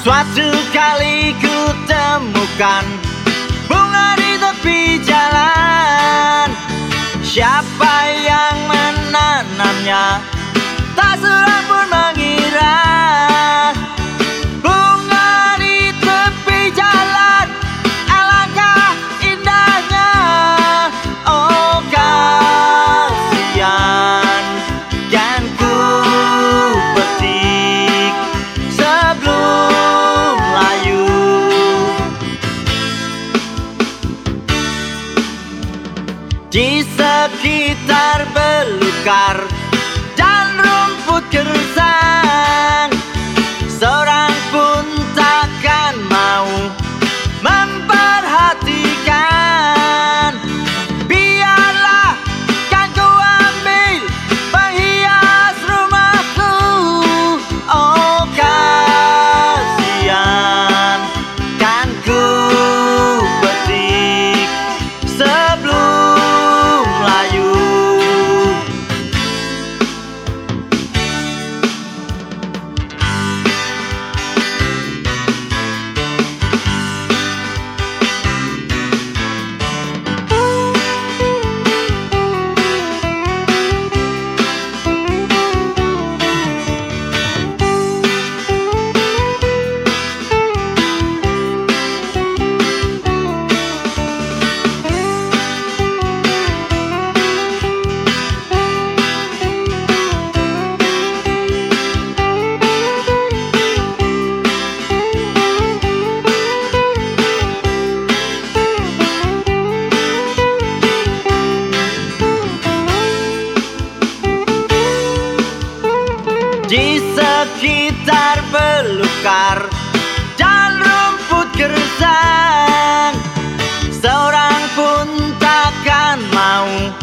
Suatu kali ku temukan bunga di tepi jalan. Siapa yang menanamnya? Tak seorang pun mengira. Bunga di tepi jalan, alangkah indahnya. Oh kasihan, kan ku petik sebelum layu. Di sekitar belukar dan rumput gersang, seorang pun takkan mau memperhatikan. Biarlah kan ku ambil penghias rumahku. Oh kasihan, kan ku petik sebelum layu. Di sekitar belukar dan rumput gersang, seorang pun takkan mau